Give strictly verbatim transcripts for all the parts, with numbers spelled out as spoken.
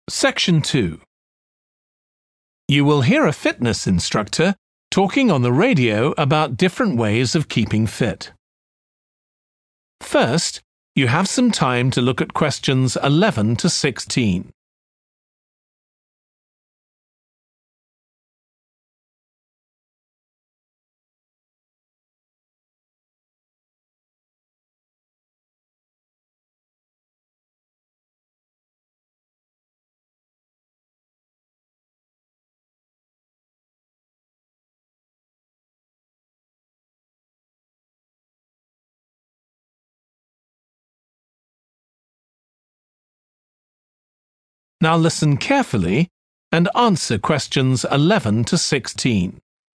Section two. You will hear a fitness instructor talking on the radio about different ways of keeping fit. First, you have some time to look at questions eleven to sixteen. Now listen carefully and answer questions eleven to sixteen.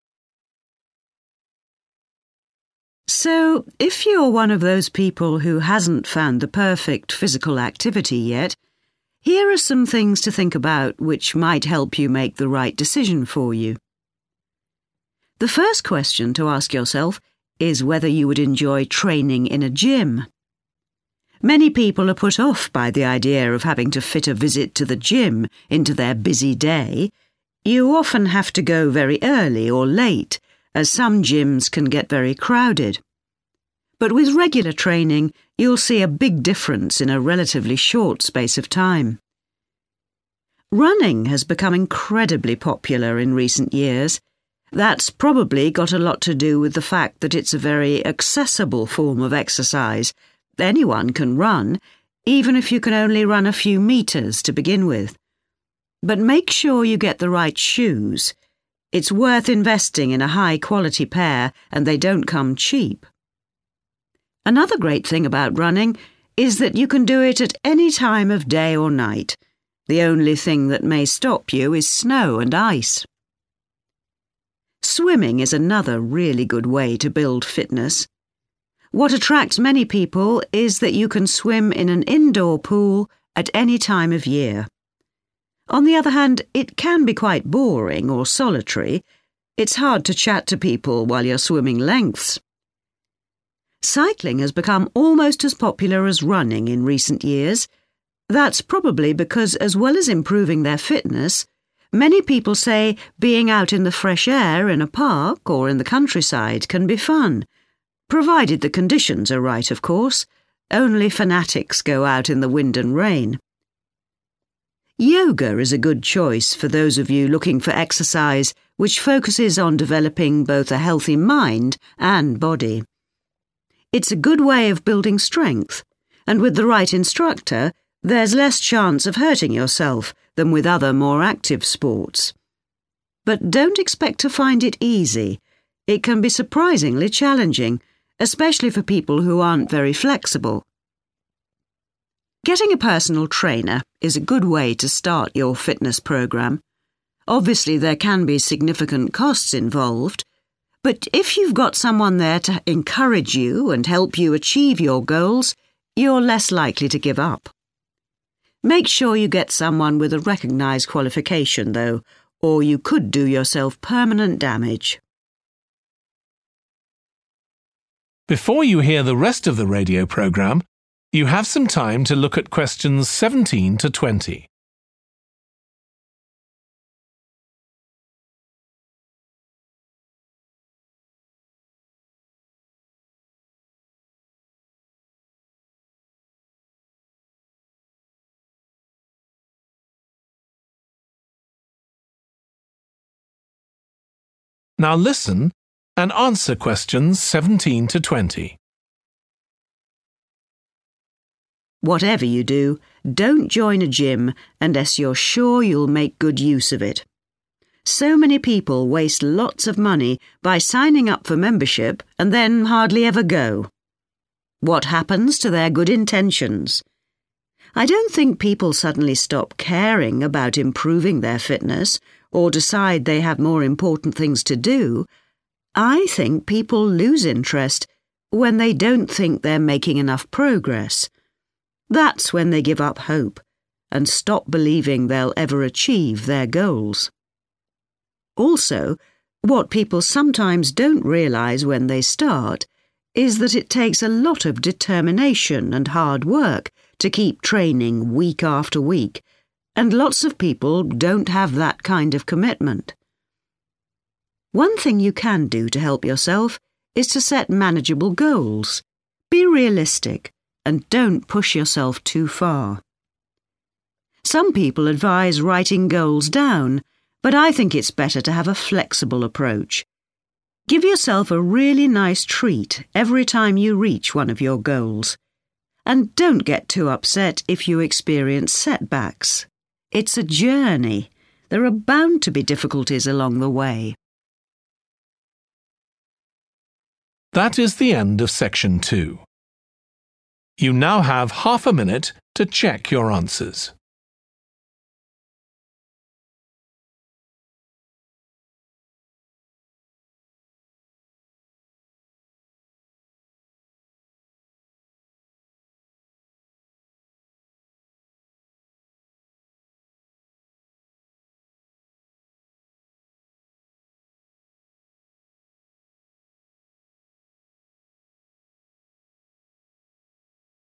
So, if you're one of those people who hasn't found the perfect physical activity yet, here are some things to think about which might help you make the right decision for you. The first question to ask yourself is whether you would enjoy training in a gym. Many people are put off by the idea of having to fit a visit to the gym into their busy day. You often have to go very early or late, as some gyms can get very crowded. But with regular training, you'll see a big difference in a relatively short space of time. Running has become incredibly popular in recent years. That's probably got a lot to do with the fact that it's a very accessible form of exercise. Anyone can run, even if you can only run a few meters to begin with. But make sure you get the right shoes. It's worth investing in a high-quality pair, and they don't come cheap. Another great thing about running is that you can do it at any time of day or night. The only thing that may stop you is snow and ice. Swimming is another really good way to build fitness. What attracts many people is that you can swim in an indoor pool at any time of year. On the other hand, it can be quite boring or solitary. It's hard to chat to people while you're swimming lengths. Cycling has become almost as popular as running in recent years. That's probably because, as well as improving their fitness, many people say being out in the fresh air in a park or in the countryside can be fun. Provided the conditions are right, of course. Only fanatics go out in the wind and rain. Yoga is a good choice for those of you looking for exercise which focuses on developing both a healthy mind and body. It's a good way of building strength, and with the right instructor, there's less chance of hurting yourself than with other more active sports. But don't expect to find it easy. It can be surprisingly challenging, especially for people who aren't very flexible. Getting a personal trainer is a good way to start your fitness program. Obviously, there can be significant costs involved, but if you've got someone there to encourage you and help you achieve your goals, you're less likely to give up. Make sure you get someone with a recognised qualification, though, or you could do yourself permanent damage. Before you hear the rest of the radio program, you have some time to look at questions seventeen to twenty. Now listen and answer questions seventeen to twenty. Whatever you do, don't join a gym unless you're sure you'll make good use of it. So many people waste lots of money by signing up for membership and then hardly ever go. What happens to their good intentions? I don't think people suddenly stop caring about improving their fitness or decide they have more important things to do. I think people lose interest when they don't think they're making enough progress. That's when they give up hope and stop believing they'll ever achieve their goals. Also, what people sometimes don't realise when they start is that it takes a lot of determination and hard work to keep training week after week, and lots of people don't have that kind of commitment. One thing you can do to help yourself is to set manageable goals. Be realistic and don't push yourself too far. Some people advise writing goals down, but I think it's better to have a flexible approach. Give yourself a really nice treat every time you reach one of your goals. And don't get too upset if you experience setbacks. It's a journey. There are bound to be difficulties along the way. That is the end of section two. You now have half a minute to check your answers.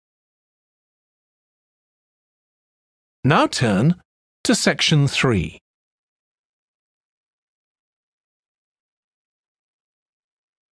Now turn to section three.